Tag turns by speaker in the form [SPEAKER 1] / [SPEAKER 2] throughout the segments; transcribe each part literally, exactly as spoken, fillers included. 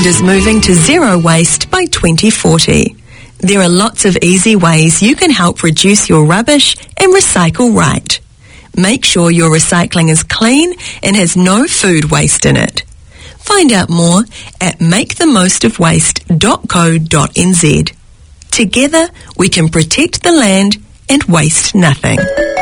[SPEAKER 1] Auckland is moving to zero waste by twenty forty. There are lots of easy ways you can help reduce your rubbish and recycle right. Make sure your recycling is clean and has no food waste in it. Find out more at make the most of waste dot co dot n z. Together we can protect the land and waste nothing.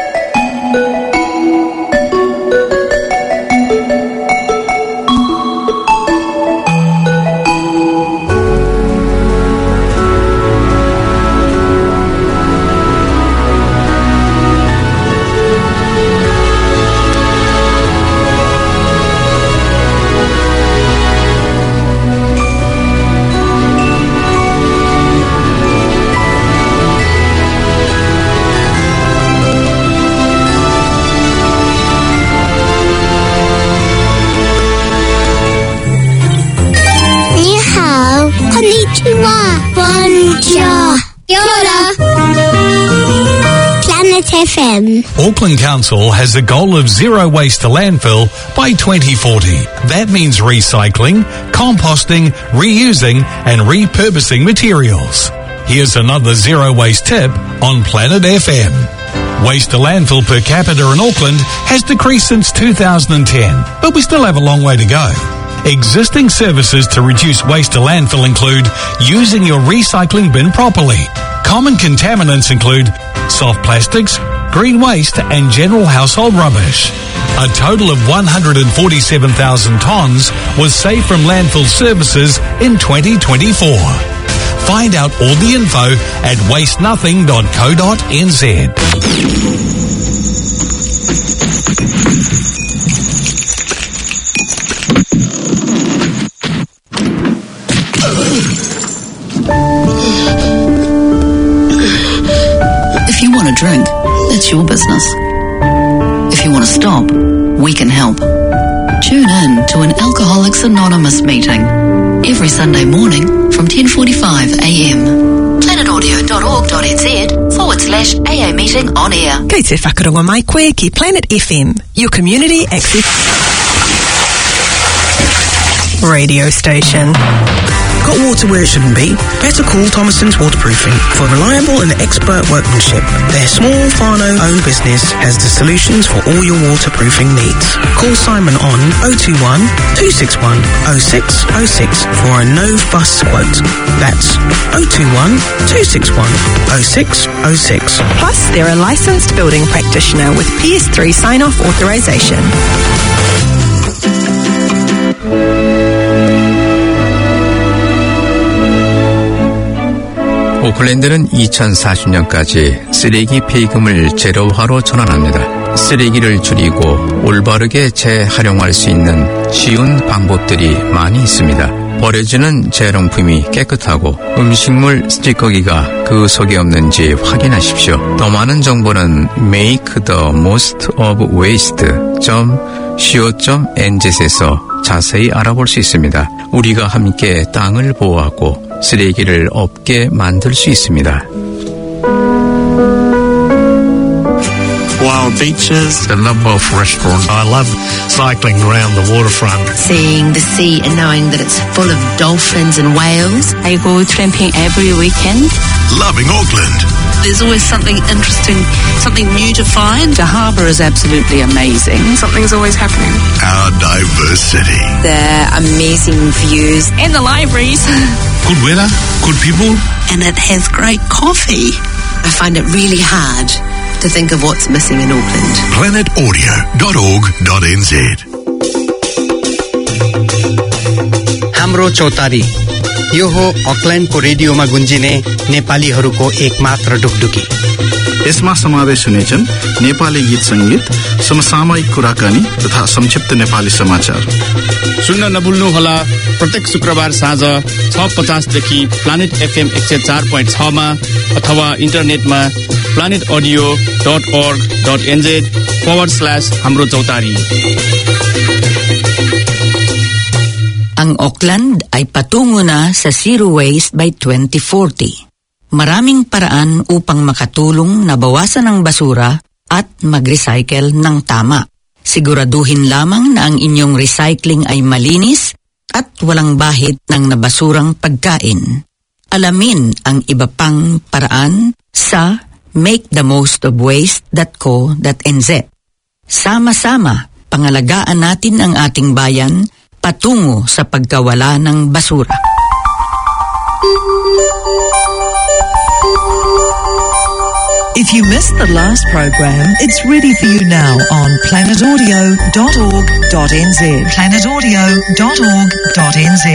[SPEAKER 2] Bonjour. Kia ora. Planet F M.
[SPEAKER 3] Auckland Council has a goal of zero waste to landfill by twenty forty. That means recycling, composting, reusing and repurposing materials. Here's another zero waste tip on Planet F M. Waste to landfill per capita in Auckland has decreased since two thousand ten, but we still have a long way to go. Existing services to reduce waste to landfill include using your recycling bin properly. Common contaminants include soft plastics, green waste and general household rubbish. A total of one hundred forty-seven thousand tonnes was saved from landfill services in twenty twenty-four. Find out all the info at waste nothing dot co dot n z.
[SPEAKER 4] If you want to drink, that's your business. If you want to stop, we can help. Tune in to an Alcoholics Anonymous meeting every Sunday morning from ten forty-five a m. planetaudio dot org dot n z forward slash A A meeting on air.
[SPEAKER 1] Kei te whakarongo mai koe ki Planet F M, your community access radio station.
[SPEAKER 5] Got water where it shouldn't be? Better call Thomason's Waterproofing for reliable and expert workmanship. Their small, whānau-owned business has the solutions for all your waterproofing needs. Call Simon on oh two one, two six one, oh six oh six for a no-fuss quote. That's oh two one, two six one, oh six oh six.
[SPEAKER 1] Plus, they're a licensed building practitioner with P S three sign-off authorization.
[SPEAKER 6] 오클랜드는 이천사십 년까지 쓰레기 폐기금을 제로화로 전환합니다. 쓰레기를 줄이고 올바르게 재활용할 수 있는 쉬운 방법들이 많이 있습니다. 버려지는 재활용품이 깨끗하고 음식물 찌꺼기가 그 속에 없는지 확인하십시오. 더 많은 정보는 make the most of waste dot co dot n z에서 자세히 알아볼 수 있습니다. 우리가 함께 땅을 보호하고 쓰레기를 없게 만들 수 있습니다.
[SPEAKER 7] Wild beaches, a number of restaurants. I love cycling around the waterfront.
[SPEAKER 8] Seeing the sea and knowing that it's full of dolphins and whales.
[SPEAKER 9] I go tramping every weekend.
[SPEAKER 10] Loving Auckland.
[SPEAKER 11] There's always something interesting, something new to find.
[SPEAKER 9] The harbour is absolutely amazing.
[SPEAKER 12] Something's always happening.
[SPEAKER 10] Our diverse city.
[SPEAKER 8] The amazing views.
[SPEAKER 9] And the libraries.
[SPEAKER 10] Good weather, good people.
[SPEAKER 11] And it has great coffee.
[SPEAKER 8] I find it really hard to think of what's missing in Auckland.
[SPEAKER 10] planet audio dot org dot n z.
[SPEAKER 13] हाम्रो चौतारी यो हो अकल्यान्डको रेडियोमा गुन्जिने नेपालीहरूको एकमात्र ढुकढुकी।
[SPEAKER 14] यसमा समावेश हुनेछन् नेपाली गीत संगीत, समसामयिक कुराकानी तथा संक्षिप्त नेपाली समाचार।
[SPEAKER 15] सुन्न नभुल्नुहोला प्रत्येक शुक्रबार साँझ छ पचास देखि प्लानेट एफएम एक सय चार पोइन्ट छ मा अथवा इन्टरनेटमा planet audio dot org dot n z forward slash हाम्रो चौतारी।
[SPEAKER 16] Ang Auckland ay patungo na sa zero waste by twenty forty. Maraming paraan upang makatulong na bawasan ang basura at mag-recycle ng tama. Siguraduhin lamang na ang inyong recycling ay malinis, at walang bahid ng nabasurang pagkain. Alamin ang iba pang paraan sa make the most of waste dot co dot n z. Sama-sama, pangalagaan natin ang ating bayan patungo sa pagkawala ng basura.
[SPEAKER 12] If you missed the last program, it's ready for you now on planet audio dot org dot n z. planet audio dot org dot n z.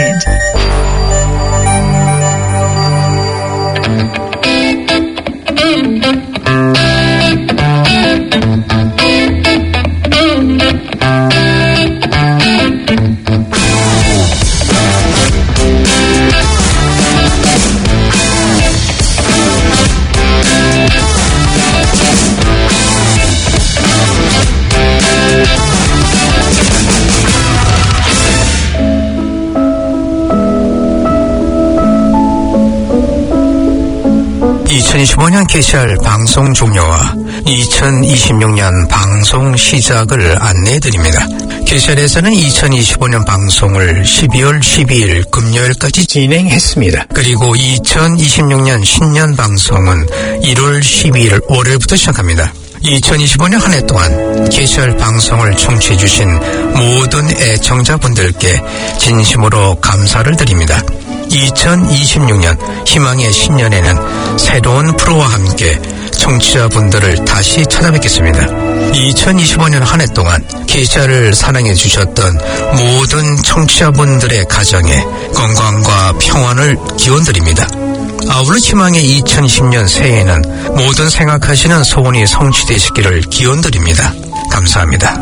[SPEAKER 6] 이천이십오 년 개시할 방송 종료와 이천이십육 년 방송 시작을 안내해드립니다. 개시할에서는 이천이십오 년 방송을 십이월 십이일 금요일까지 진행했습니다. 그리고 이천이십육 년 신년 방송은 일월 십이일 월요일부터 시작합니다. 이천이십오 년 한 해 동안 개시할 방송을 청취해주신 모든 애청자분들께 진심으로 감사를 드립니다. 이천이십육 년 희망의 신년에는 새로운 프로와 함께 청취자분들을 다시 찾아뵙겠습니다. 이천이십오 년 한 해 동안 케이씨알을 사랑해 주셨던 모든 청취자분들의 가정에 건강과 평안을 기원드립니다. 아울러 희망의 이천이십 년 새해에는 모든 생각하시는 소원이 성취되시기를 기원드립니다. 감사합니다.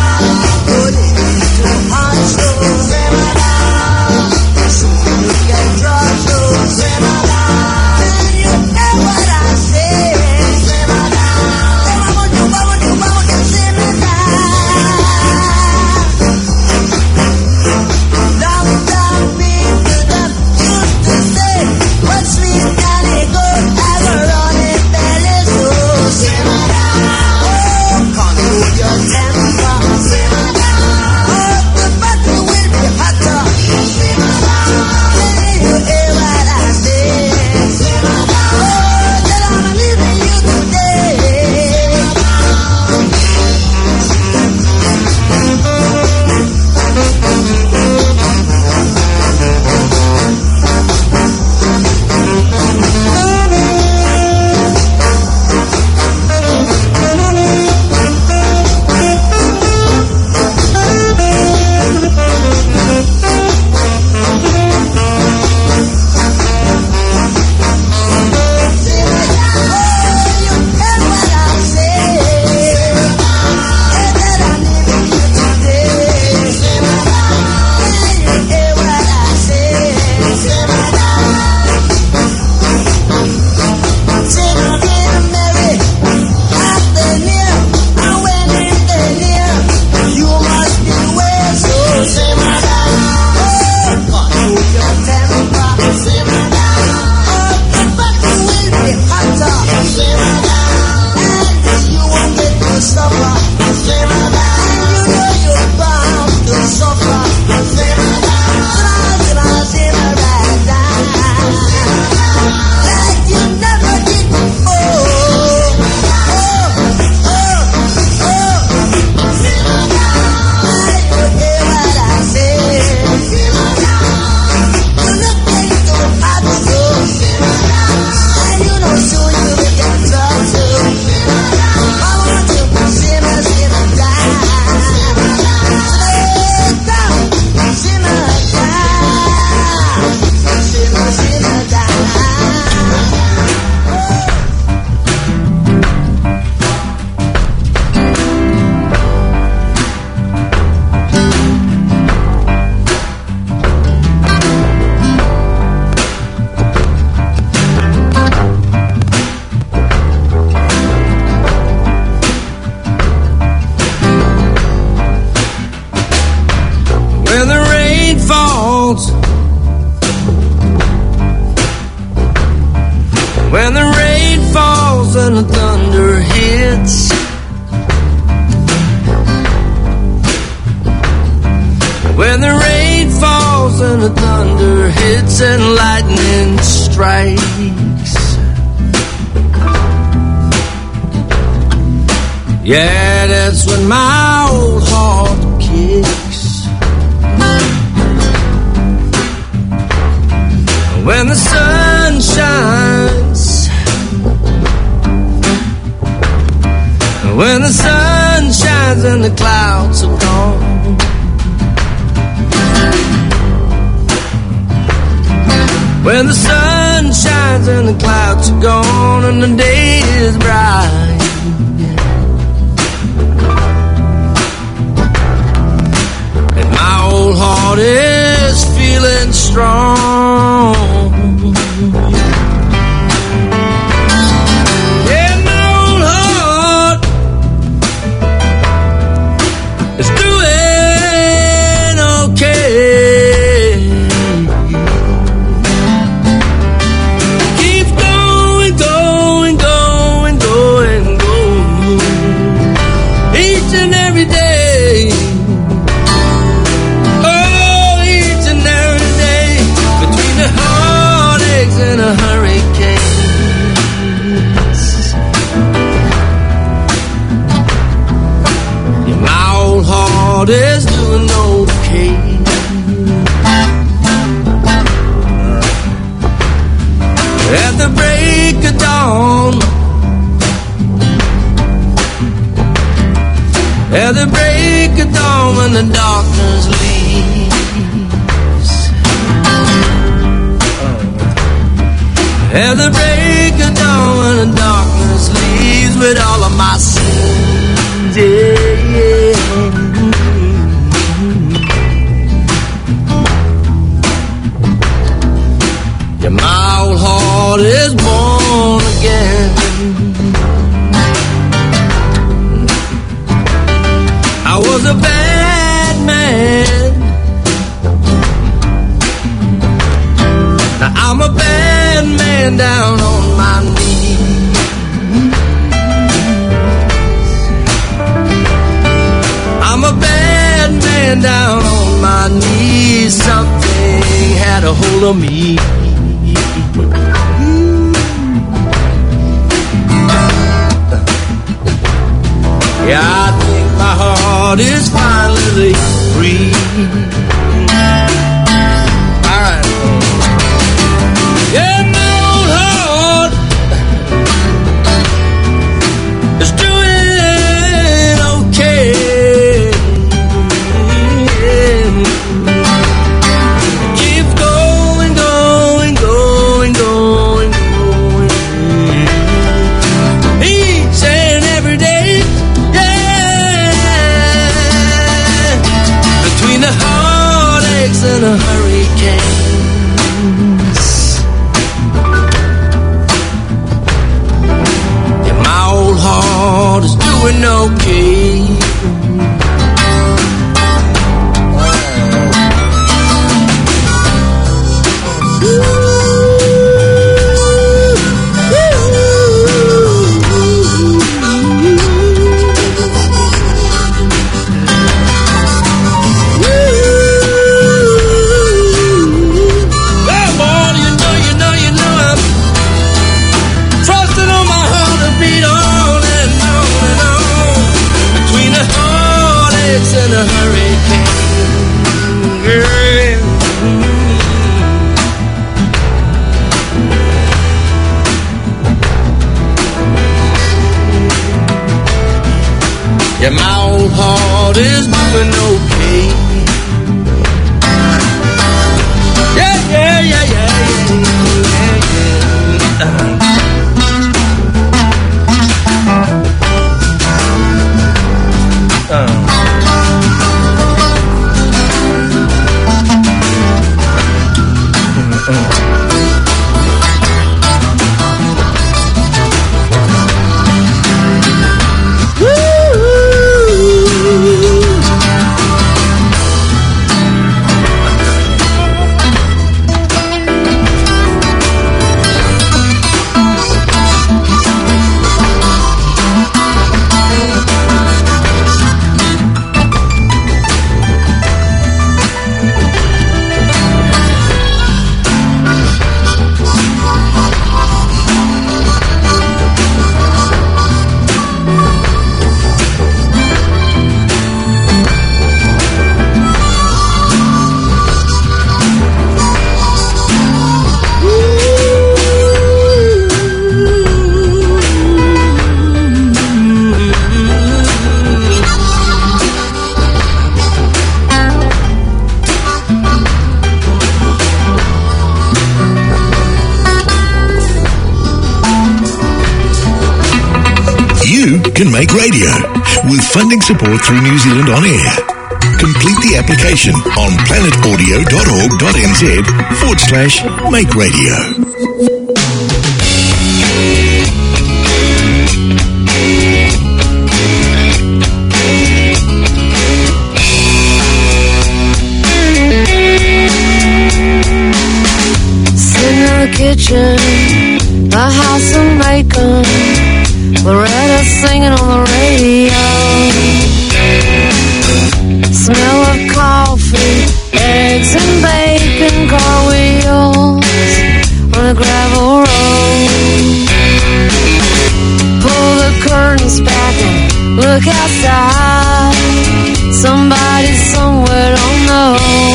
[SPEAKER 17] Get When the rain falls and the thunder hits, when the rain falls and the thunder hits and lightning strikes, yeah, that's when my old heart kicks. When the sun shines, when the sun shines and the clouds are gone, when the sun shines and the clouds are gone and the day is bright, and my old heart is feeling strong. Yeah, my old heart is doing okay. Keep going, going, going, going, going, each and every day. Oh, each and every day, between the heartaches and the hurricanes. Yeah, my old heart is doing okay. At the break of dawn, at the break of dawn, when the darkness leaves, at the break of dawn, when the darkness leaves with all of my sins, yeah, yeah. Yeah, my old heart is born again. I was a bad man, now I'm a bad man down on my knees. I'm a bad man down on my knees. Something had a hold of me. Yeah, I think my heart is finally free. Alright. Yeah, my old heart is doing okay. Keep going, going, going, going, going. Each and every day. Between the heartaches and the hurricanes, yeah, my old heart is doing okay. And a hurricane, girl. Yeah, my old heart is doing okay. Yeah, yeah, yeah, yeah, yeah, yeah, yeah. Uh. Uh.
[SPEAKER 10] can make radio with funding support through New Zealand On Air. Complete the application on planetaudio.org.nz forward slash make radio.
[SPEAKER 18] Kitchen, the house of Macon, Loretta singing on the radio. Smell of coffee, eggs and bacon, car wheels on a gravel road. Pull the curtains back and look outside. Somebody somewhere don't know.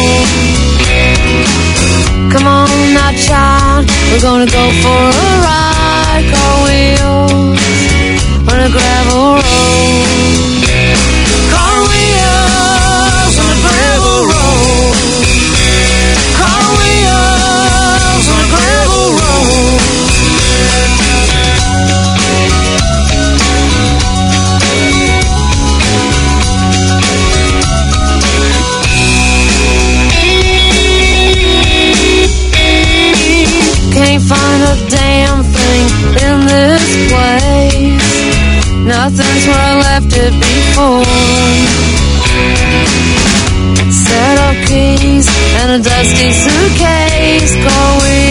[SPEAKER 18] Come on now, child, we're gonna go for a ride. Car wheels on a gravel road. Car wheels on a gravel road. Car wheels on a gravel road. Can't find a damn thing in this place. Nothing's where I left it before. Set of keys and a dusty suitcase. Car wheels